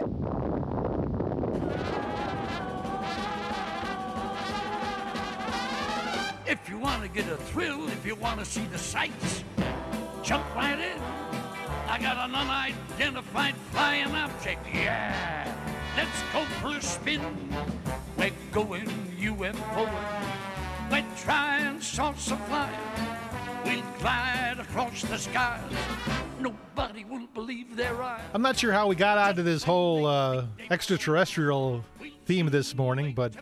If you want to get a thrill, if you want to see the sights, jump right in. I got an unidentified flying object, yeah. Let's go for a spin. We're going UFO. We're trying salsa flying. We'll glide across the skies. Nobody will believe their eyes. I'm not sure how we got onto this whole extraterrestrial theme this morning, but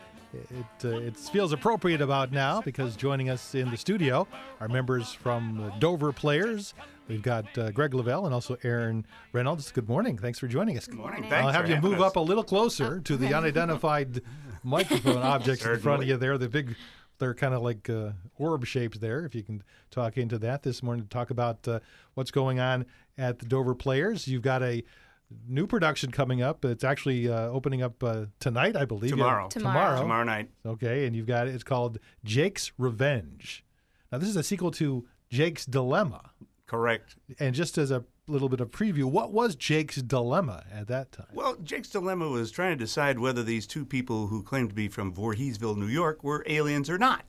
it feels appropriate about now because joining us in the studio are members from Dover Players. We've got Greg Lavelle and also Aaron Reynolds. Good morning. Thanks for joining us. Good morning. I'll have you move up a little closer to the unidentified microphone objects in front of you there. They're kind of like orb shapes there, if you can talk into that this morning to talk about what's going on at the Dover Players. You've got a new production coming up. It's actually opening up tonight, I believe. Tomorrow night. Okay, and it's called Jake's Revenge. Now, this is a sequel to Jake's Dilemma. Correct. And just as a little bit of preview, what was Jake's Dilemma at that time? Well, Jake's Dilemma was trying to decide whether these two people who claimed to be from Voorheesville, New York, were aliens or not.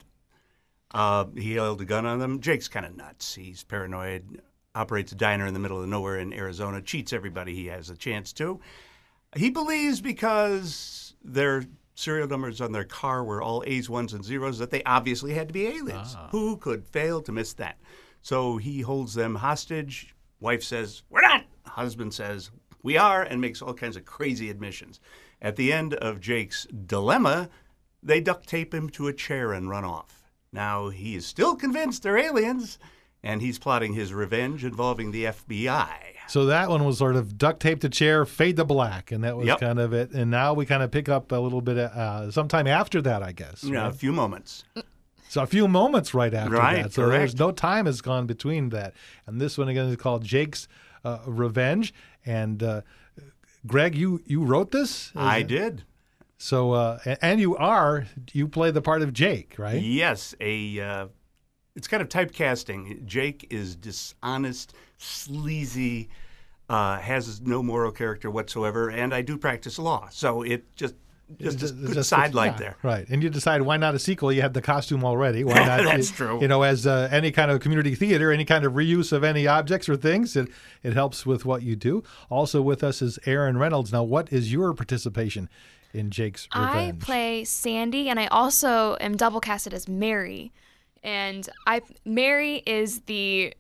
He held a gun on them. Jake's kind of nuts. He's paranoid, operates a diner in the middle of nowhere in Arizona, cheats everybody he has a chance to. He believes because their serial numbers on their car were all A's, ones, and zeros that they obviously had to be aliens. Who could fail to miss that? So he holds them hostage. Wife says, "We're not." Husband says, "We are," and makes all kinds of crazy admissions. At the end of Jake's Dilemma, they duct tape him to a chair and run off. Now, he is still convinced they're aliens, and he's plotting his revenge involving the FBI. So that one was sort of duct tape to chair, fade to black, and that was kind of it. And now we kind of pick up a little bit sometime after that, I guess. Yeah, a few moments. So a few moments right after that. So correct. There's no time has gone between that. And this one again is called Jake's Revenge. And Greg, you wrote this? I did. So and you play the part of Jake, right? Yes, it's kind of typecasting. Jake is dishonest, sleazy, has no moral character whatsoever, and I do practice law. So it just a good sidelight there. Right. And you decide why not a sequel? You have the costume already. Why not? That's true. You know, as any kind of community theater, any kind of reuse of any objects or things, it helps with what you do. Also with us is Aaron Reynolds. Now, what is your participation in Jake's Revenge? I play Sandy, and I also am double casted as Mary. And Mary is the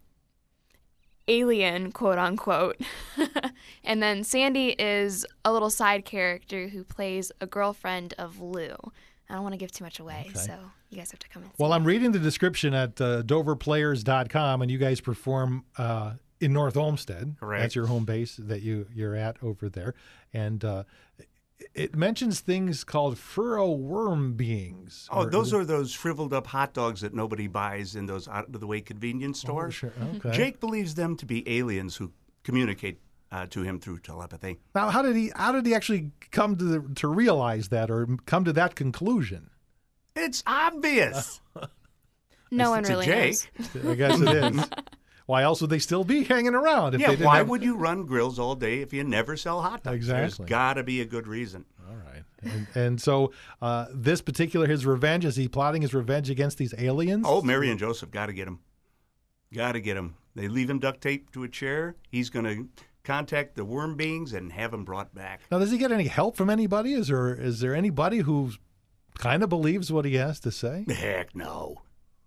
alien, quote unquote. And then Sandy is a little side character who plays a girlfriend of Lou. I don't want to give too much away, so you guys have to come and see. Well, I'm reading the description at doverplayers.com, and you guys perform in North Olmsted. Correct. That's your home base that you're at over there. And it mentions things called furrow worm beings. Oh, those are those shriveled up hot dogs that nobody buys in those out-of-the-way convenience stores. Sure. Okay. Jake believes them to be aliens who communicate to him through telepathy. Now, how did he actually come to realize that or come to that conclusion? It's obvious. No one It's a really Jake. knows. I guess it is. Why else would they still be hanging around? If they didn't why have... would you run grills all day if you never sell hot dogs? Exactly. There's got to be a good reason. All right. And so this particular, his revenge, is he plotting his revenge against these aliens? Oh, Mary and Joseph, got to get him. Got to get him. They leave him duct taped to a chair. He's going to contact the worm beings and have him brought back. Now, does he get any help from anybody? Is there anybody who kind of believes what he has to say? Heck no.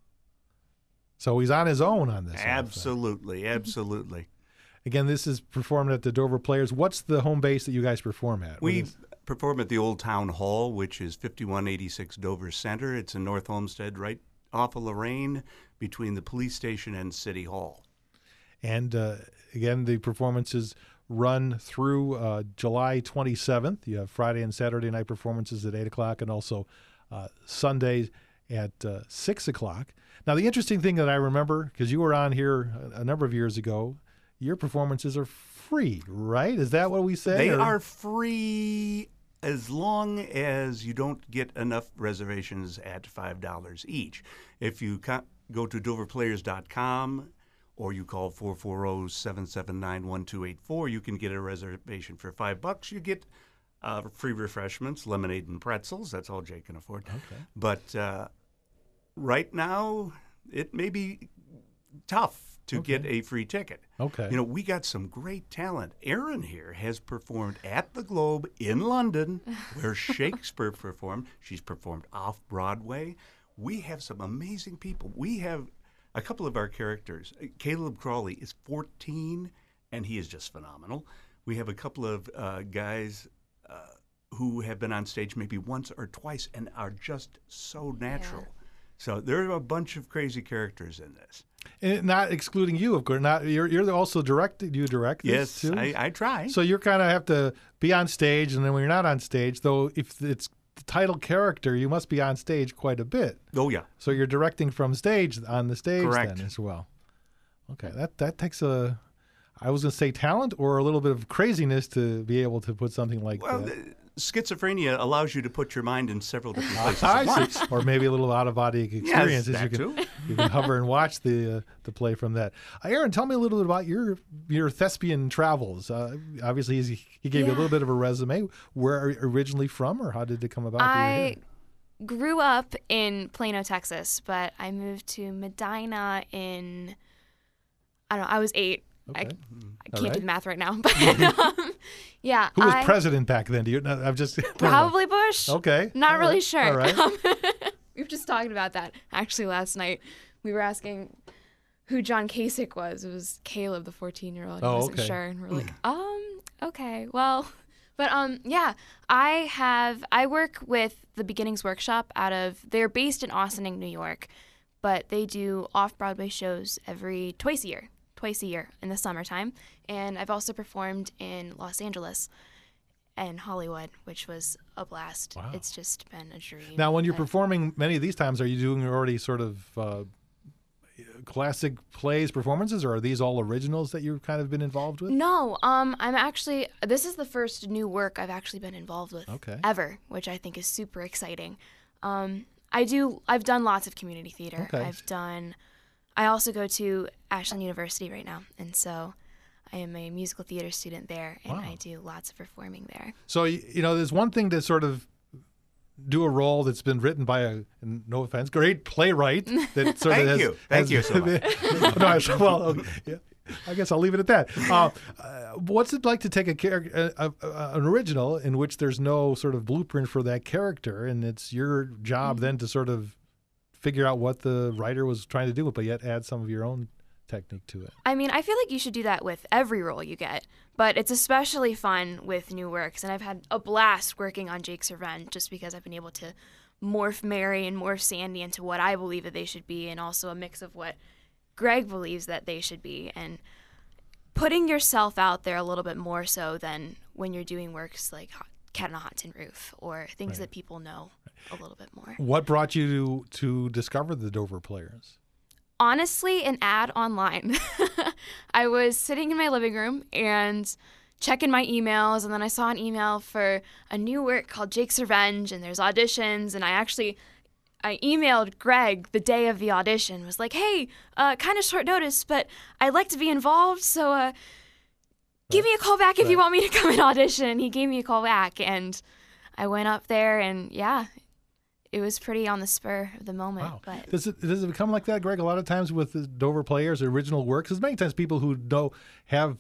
So he's on his own on this. Absolutely. Again, this is performed at the Dover Players. What's the home base that you guys perform at? We perform at the Old Town Hall, which is 5186 Dover Center. It's in North Olmsted, right off of Lorraine, between the police station and City Hall. And again, the performances run through July 27th. You have Friday and Saturday night performances at 8 o'clock and also Sundays at 6 o'clock. Now, the interesting thing that I remember, because you were on here a number of years ago, your performances are free, right? Is that what we say? They are free as long as you don't get enough reservations at $5 each. If you go to doverplayers.com or you call 440-779-1284. You can get a reservation for $5. You get free refreshments, lemonade and pretzels. That's all Jake can afford. Okay. But right now, it may be tough to get a free ticket. Okay. You know, we got some great talent. Erin here has performed at the Globe in London, where Shakespeare performed. She's performed off-Broadway. We have some amazing people. We have a couple of our characters. Caleb Crawley is 14, and he is just phenomenal. We have a couple of guys who have been on stage maybe once or twice and are just so natural. Yeah. So there are a bunch of crazy characters in this. And not excluding you, of course. Not you're also directed. You direct this Yes, too? I try. So you're kind of have to be on stage, and then when you're not on stage, though, if it's the title character, you must be on stage quite a bit. Oh, yeah. So you're directing from stage on the stage Correct. then as well. Okay, that takes I was going to say talent or a little bit of craziness to be able to put something like Well, that. schizophrenia allows you to put your mind in several different places I at see. once. Or maybe a little out-of-body experience. Yes, as that you too. you can hover and watch the play from that. Aaron, tell me a little bit about your thespian travels. Obviously, he gave you a little bit of a resume. Where are you originally from, or how did it come about? that you're I here? grew up in Plano, Texas, but I moved to Medina I don't know, I was 8. I Okay. can't right. do the math right now, but yeah. Who was president back then? Do you? No, I'm just Probably Bush. Okay. Not All really right. sure. All right. We were just talking about that actually last night. We were asking who John Kasich was. It was Caleb, the 14-year-old. He Oh, wasn't okay. sure, and we're like, okay, well, but yeah, I work with the Beginnings Workshop they're based in Austining, New York, but they do off-Broadway shows twice a year in the summertime, and I've also performed in Los Angeles and Hollywood, which was a blast. Wow. It's just been a dream. Now, when you're But- performing many of these times, are you doing already sort of classic plays performances, or are these all originals that you've kind of been involved with? No, this is the first new work I've actually been involved with Okay. ever, which I think is super exciting. I've done lots of community theater. Okay. I also go to Ashland University right now, and so I am a musical theater student there, and Wow. I do lots of performing there. So, there's one thing to sort of do a role that's been written by no offense, great playwright that sort of Thank has. you. Thank you so much. Okay, I guess I'll leave it at that. What's it like to take an original in which there's no sort of blueprint for that character, and it's your job then to sort of figure out what the writer was trying to do, but yet add some of your own technique to it? I mean, I feel like you should do that with every role you get, but it's especially fun with new works, and I've had a blast working on Jake's Revenge just because I've been able to morph Mary and morph Sandy into what I believe that they should be, and also a mix of what Greg believes that they should be, and putting yourself out there a little bit more so than when you're doing works like Cat on a Hot Tin Roof or things that people know a little bit more. What brought you to discover the Dover Players? Honestly, an ad online. I was sitting in my living room and checking my emails, and then I saw an email for a new work called Jake's Revenge, and there's auditions, and I emailed Greg the day of the audition, was like, hey, kind of short notice, but I'd like to be involved, so give me a call back if you want me to come and audition. He gave me a call back, and I went up there, and yeah, it was pretty on the spur of the moment. Wow. But Does it become like that, Greg? A lot of times with the Dover Players, original works, because many times people who have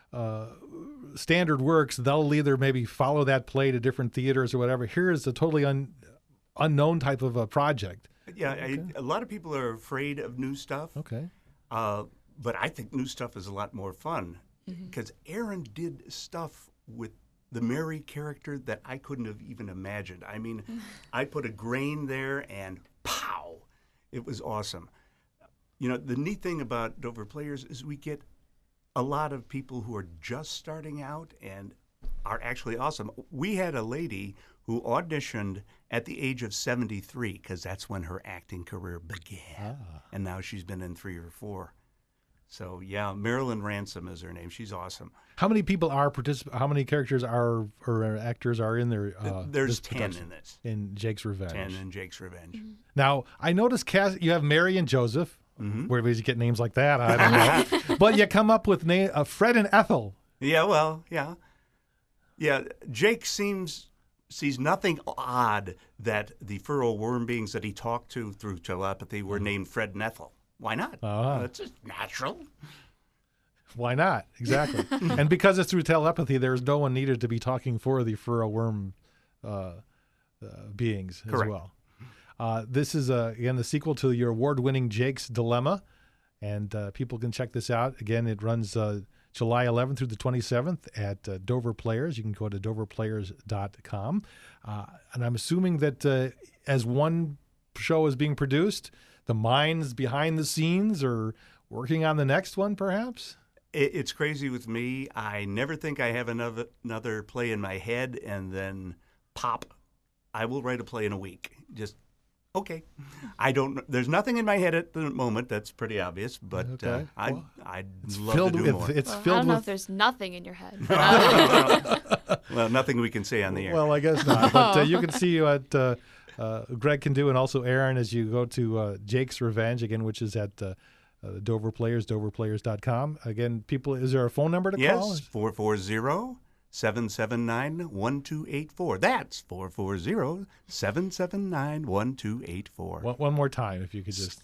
standard works, they'll either maybe follow that play to different theaters or whatever. Here is a totally unknown type of a project. Yeah, a lot of people are afraid of new stuff. Okay. But I think new stuff is a lot more fun because Aaron did stuff with the Mary character that I couldn't have even imagined. I mean, I put a grain there and pow, it was awesome. You know, the neat thing about Dover Players is we get a lot of people who are just starting out and are actually awesome. We had a lady who auditioned at the age of 73 because that's when her acting career began. And now she's been in 3 or 4. So, yeah, Marilyn Ransom is her name. She's awesome. How many people are How many characters or actors are in there? There's this 10 production? in this. In Jake's Revenge. 10 in Jake's Revenge. Now, I noticed you have Mary and Joseph, Where did you get names like that? I don't know. But you come up with Fred and Ethel. Yeah, well, yeah. Yeah, Jake sees nothing odd that the furrow worm beings that he talked to through telepathy were named Fred and Ethel. Why not? It's just natural. Why not? Exactly. And because it's through telepathy, there's no one needed to be talking for the furrow worm beings as Correct. well. This is, again, the sequel to your award-winning Jake's Dilemma, and people can check this out. Again, it runs July 11th through the 27th at Dover Players. You can go to doverplayers.com. And I'm assuming that as one show is being produced, the minds behind the scenes are working on the next one, perhaps? It's crazy with me. I never think I have another play in my head, and then pop, I will write a play in a week. Just, okay. There's nothing in my head at the moment. That's pretty obvious, but Okay. I'd love to do more. It's I filled don't know with... if there's nothing in your head. Well, nothing we can say on the air. Well, I guess not. But you can see what Greg can do, and also Aaron, as you go to Jake's Revenge, again, which is at Dover Players, doverplayers.com. Again, people, is there a phone number to call? Yes, 440-779-1284. That's 440-779-1284. One more time, if you could just...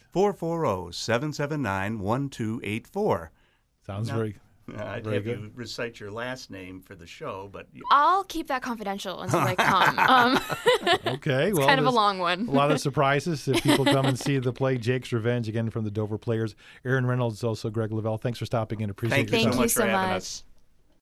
440-779-1284. Sounds No. very... I'd Very have good. you recite your last name for the show, but I'll keep that confidential until I come. Okay. It's well, kind of a there's long one. a lot of surprises if people come and see the play Jake's Revenge, again, from the Dover Players. Aaron Reynolds, also Greg Lavelle. Thanks for stopping in. Appreciate thank you your so time. much for so having much. us.